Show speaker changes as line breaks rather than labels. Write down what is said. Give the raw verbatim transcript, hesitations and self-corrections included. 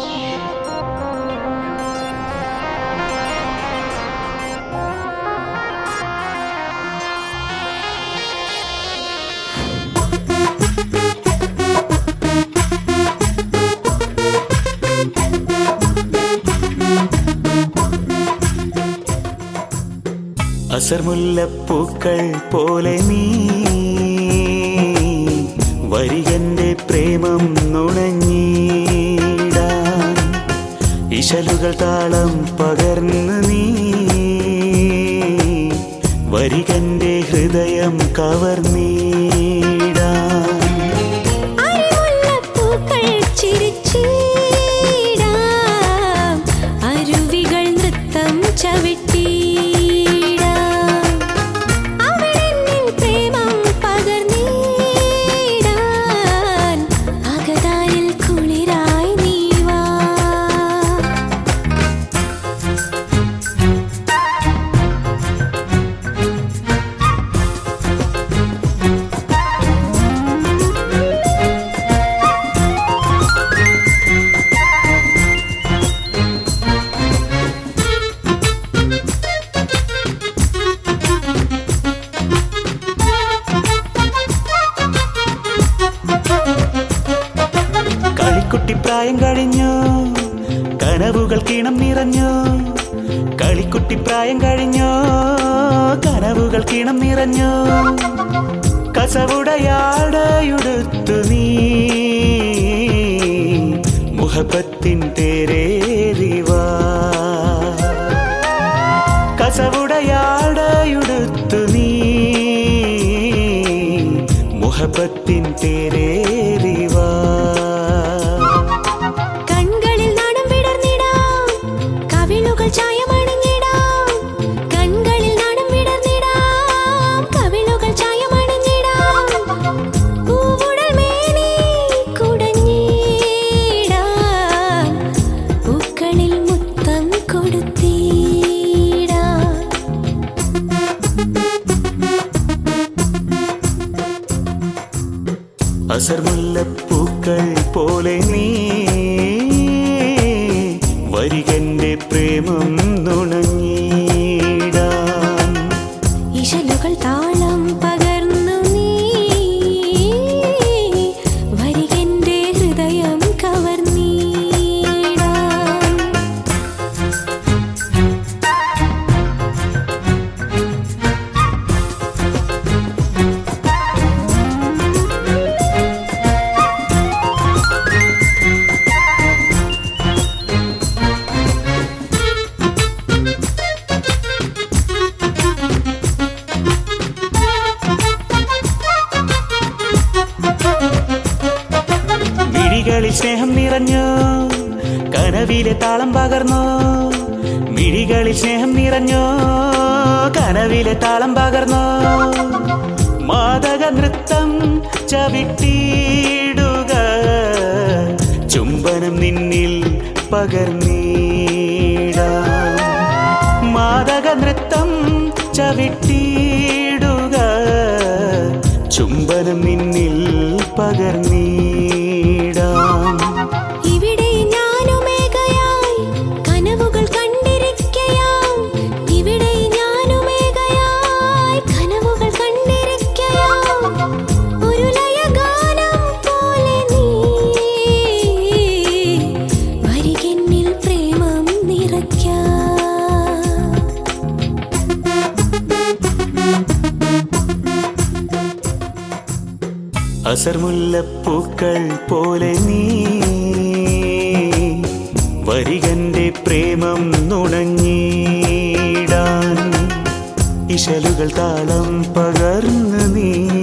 അസർമുല്ലപ്പൂക്കൾ പോലെ നീ വരികന്റെ പ്രേമം നുണഞ്ഞിടാൻ ഇശലുകൾ താളം പകർന്ന് നീ വരികന്റെ ഹൃദയം കവർന്നിടാൻ
അരുവികൾ നൃത്തം ചവിട്ടി
കളിക്കുട്ടിപ്രായം കഴിഞ്ഞു കനവുകൾ കിണം നിറഞ്ഞു കളിക്കുട്ടിപ്രായം കഴിഞ്ഞു കനവുകൾ കിണം നിറഞ്ഞു കസവുടയാടയുടുത്തു നീ മുഹബത്തിൻ തേരേറിവാ കസവുടയാടയുടുത്തു നീ മുഹബത്തിൻ തേരേറിവാ അസർമുല്ലപ്പൂക്കൾ പോലെ നീ വരികന്റെ പ്രേമം നുണഞ്ഞിടാൻ
ഇശലുകൾ താളം പകർന്നു നീ വരികന്റെ ഹൃദയം കവർന്നിടാൻ
മിഴികളിൽ സ്നേഹം നിറഞ്ഞു കനവിലെ താളം പകർന്നു മിഴികളിൽ സ്നേഹം നിറഞ്ഞു കനവിലെ താളം പകർന്നു മാദക നൃത്തം ചവിട്ടിയിടുക ചുംബനം നിന്നിൽ പകർന്നിടാം മാദക നൃത്തം ചവിട്ടിയിടുക ചുംബനം നിന്നിൽ പകർന്നിടാം
ഇവിടെ ഞാനുമേകയായി കനവുകൾ കണ്ടിരിക്കയാം ഇവിടെ ഞാനുമേകയായി കനവുകൾ കണ്ടിരിക്കയാം ഒരു ലയഗാനം പോലെ നീ വരികന്നിൽ പ്രേമം നിറയ്ക്കാം
അസർമുല്ലപ്പൂക്കൾ പോലെ നീ വരികന്റെ പ്രേമം നുണഞ്ഞിടാൻ ഇശലുകൾ താളം പകർന്ന് നീ